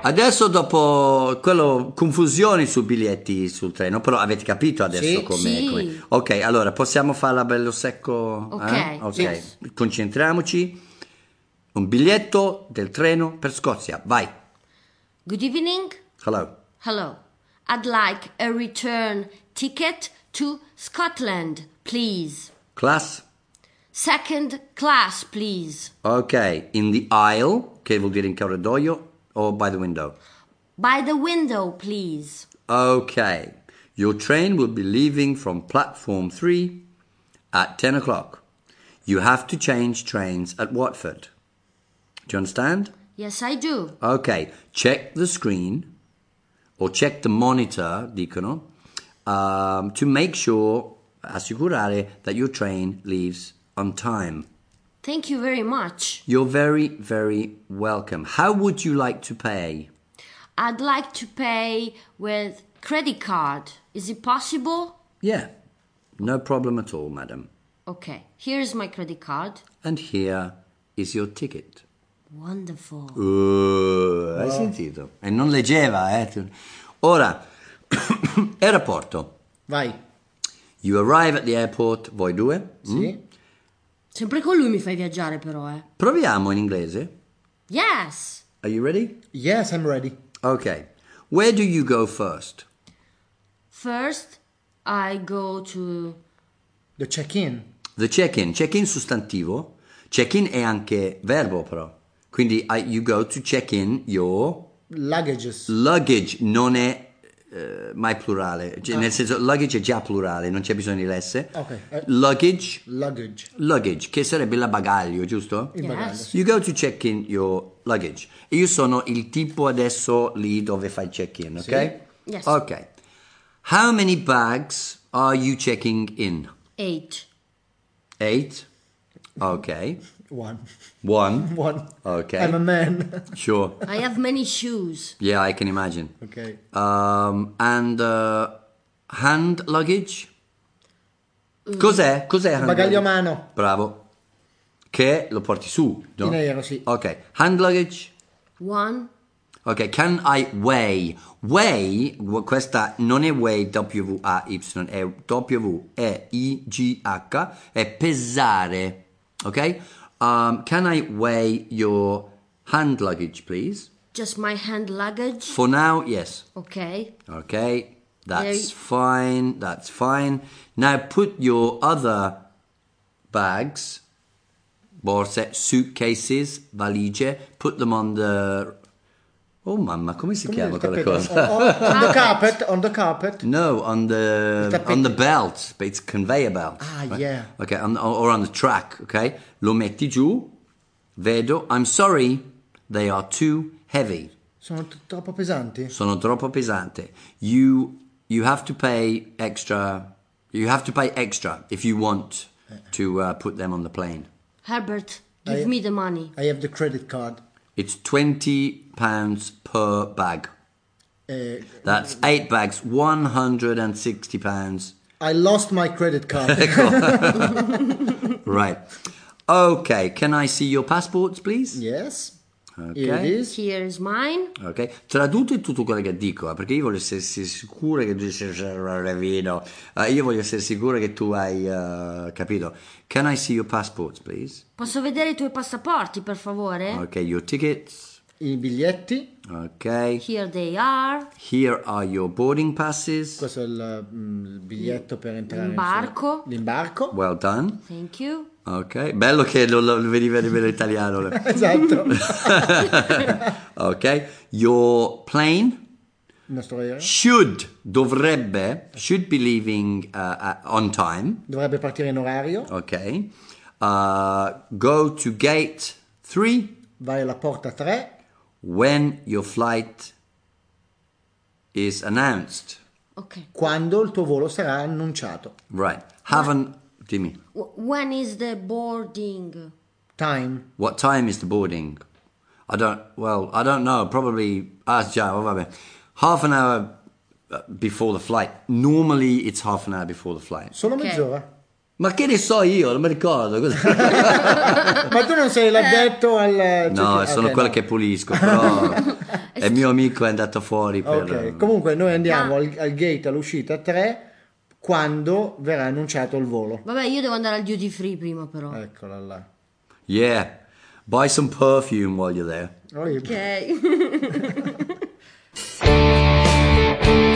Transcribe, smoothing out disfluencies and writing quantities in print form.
Adesso dopo quello, confusioni sui biglietti sul treno, però avete capito adesso Sì. com'è? Sì. Ok, allora possiamo farla bello secco? Ok. Ok, Sì. concentriamoci. Un biglietto del treno per Scozia, vai. Good evening. Hello. Hello. I'd like a return ticket to Scotland, please. Class? Second class, please. Ok, in the aisle, che vuol dire in corridoio, o by the window? By the window, please. Okay. Your train will be leaving from platform 3 at 10 o'clock. You have to change trains at Watford. Do you understand? Yes, I do. Okay. Check the screen or check the monitor, dicono, to make sure, assicurare that your train leaves on time. Thank you very much. You're very, very welcome. How would you like to pay? I'd like to pay with credit card. Is it possible? Yeah, no problem at all, madam. Okay, here's my credit card. And here is your ticket. Wonderful. Hai sentito? E non leggeva, eh? Ora, aeroporto. Vai. You arrive at the airport, voi due? Sì. Sempre con lui mi fai viaggiare però, eh. Proviamo in inglese. Yes. Are you ready? Yes, I'm ready. Okay. Where do you go first? First, I go to... The check-in. The check-in. Check-in sostantivo. Check-in è anche verbo però. Quindi you go to check in your Luggages. luggage, non è mai plurale. Cioè, nel senso, luggage è già plurale, non c'è bisogno di l'S. Ok. Luggage, Luggage. che sarebbe il bagaglio, giusto? Il Yes. bagaglio. You go to check in your luggage. E io sono il tipo adesso lì dove fai check in, ok? Sì. Yes. Ok. How many bags are you checking in? 8. 8. Ok. One. One. Ok. I'm a man. Sure. I have many shoes. Yeah, I can imagine. Ok. And hand luggage? Cos'è? Cos'è hand Bagaglio a luggage? mano. Bravo. Che lo porti su, no? In aereo, sì. Ok. Hand luggage? 1. Ok. Can I weigh? Weigh, questa non è weigh W-A-Y, è W-E-I-G-H, è pesare. Ok? Can I weigh your hand luggage, please? Just my hand luggage. For now, yes. Okay. Okay, that's There- fine. That's fine. Now put your other bags, borse, suitcases, valigie, put them on the... Oh mamma, come si chiama quella cosa? On the carpet. No, on the belt, but it's conveyor belt. Ah, right? yeah. Okay, or on the track, okay? Lo metti giù, vedo. I'm sorry, they are too heavy. Sono troppo pesanti? Sono troppo pesante. You have to pay extra. You have to pay extra if you want to put them on the plane. Herbert, give me the money. I have the credit card. It's £20 per bag. That's 8 bags, £160. I lost my credit card. Right. Okay, can I see your passports, please? Yes. Ok. Here it is. Here is mine. Ok, traduco tutto quello che dico, perché io voglio essere sicuro che tu io voglio essere sicuro che tu hai capito. Can I see your passports, please? Posso vedere i tuoi passaporti, per favore? Ok, your tickets. I biglietti. Ok, Here they are. here are your boarding passes. Questo è il biglietto per entrare. L'imbarco. L'imbarco. Well done. Thank you. Ok, bello che lo vedi in italiano. Esatto. Ok, your plane Il nostro aereo. should be leaving on time. Dovrebbe partire in orario. Ok. Go to gate 3 Vai alla porta 3 when your flight is announced. Ok. quando il tuo volo sarà annunciato. Right. Dimmi. When is the boarding? Time. What time is the boarding? I don't know. Probably, già, vabbè. Half an hour before the flight. Normally it's half an hour before the flight. Solo Ok. mezz'ora. Ma che ne so io, non mi ricordo. Ma tu non sei l'addetto al... No, sono ok, quello no. che pulisco, però il mio amico è andato fuori per... Ok, comunque noi andiamo al gate all'uscita 3 quando verrà annunciato il volo. Vabbè, io devo andare al duty free prima però. Eccola là. Yeah, buy some perfume while you're there. Oh, Ok.